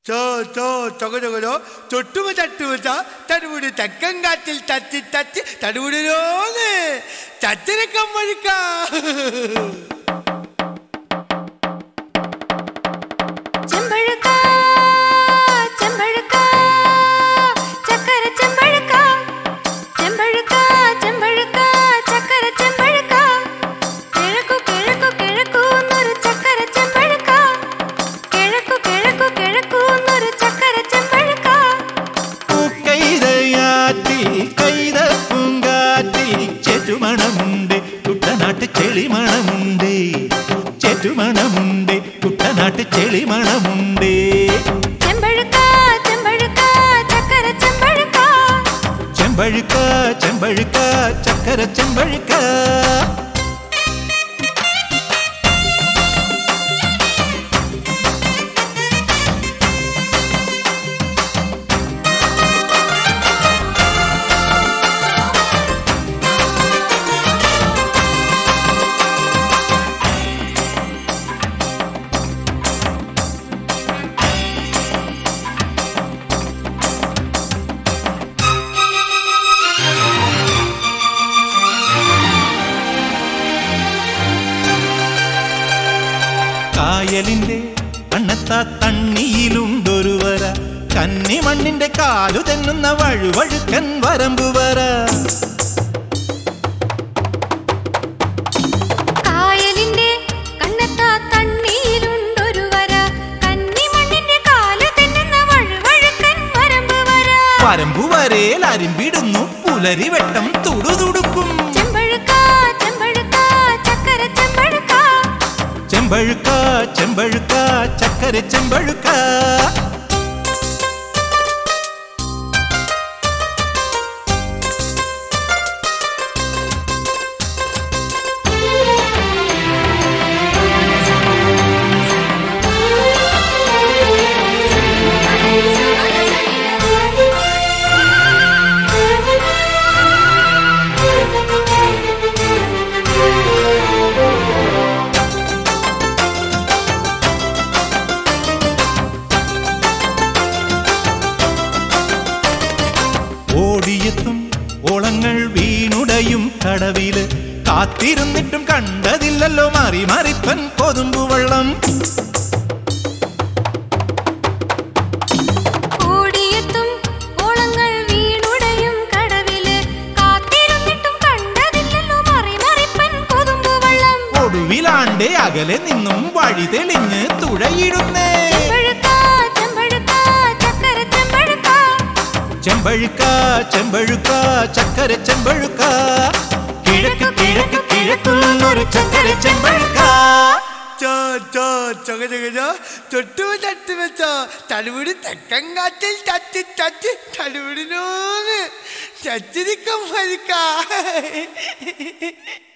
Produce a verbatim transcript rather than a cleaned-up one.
ചോ ചോ ചൊകചൊകലോ തൊട്ടുമ തട്ടുമച്ച തടുപുടി തെക്കൻ കാറ്റിൽ തച്ചി തച്ച് തടുപുടിരോന്ന് ചച്ചനക്കം വഴിക്ക കുട്ടനാട്ട് ചെളിമണമുണ്ടേ ചെറ്റുമണമുണ്ടേ കുട്ടനാട്ട് ചെളിമണമുണ്ടേ ചെമ്പഴുക്ക ചെമ്പഴുക്ക ചക്കര ചെമ്പഴുക്ക ചെമ്പഴുക്ക ചെമ്പഴുക്ക ചക്കര ചെമ്പഴുക്ക കായലിന്റെ കണ്ണത്താ തണ്ണിയിലുണ്ടൊരു വര കന്നിമണ്ണിന്റെ കാലു തെന്നുന്ന വഴുവഴുക്കൻ വരമ്പു വര കായലിന്റെ കണ്ണത്താ തണ്ണിയിലുണ്ടൊരു വര കന്നിമണ്ണിന്റെ കാലു തെന്നുന്ന വഴുവഴുക്കൻ വരമ്പു വര വരമ്പു വരേൽ അരിമ്പിടുന്നു പുലരി വെട്ടം തുടുതുടുക്കും ചെമ്പഴുക്ക ചെമ്പഴുക്ക ചക്കര ചെമ്പഴുക്ക ചെമ്പഴുക്ക ചെമ്പഴുക്ക ചക്കര ചെമ്പഴുക്ക ഓടിയെത്തും ഓളങ്ങൾ വീണുടയും കടവില് കാത്തിരുന്നിട്ടും കണ്ടതില്ലല്ലോ മാറി മാറിപ്പൻ കൊതുമ്പു വെള്ളം ഓടിയെത്തും ഓളങ്ങൾ വീണുടയും കടവില് കാത്തിരുന്നിട്ടും കണ്ടതില്ലല്ലോ മാറി മാറിപ്പൻ കൊതുമ്പു വെള്ളം ഒടുവിലാണ്ടേ അകലെ നിന്നും വഴി തെളിഞ്ഞ് തുഴയിടുന്നേ ചെമ്പഴുക്ക ചെമ്പഴുക്ക ചക്കര ചെമ്പഴുക്ക കിഴക്ക് കിഴക്ക് കിഴക്കുന്നൊരു ചക്കര ചെമ്പഴുക്ക ചോ ചോ ചൊകചൊകലോ തൊട്ടുമ തട്ടുമച്ച തടുപുടി തെക്കൻ കാറ്റിൽ തച്ചി തച്ച് തടുപുടിരോന്ന് ചച്ചനിക്കം വഴിക്ക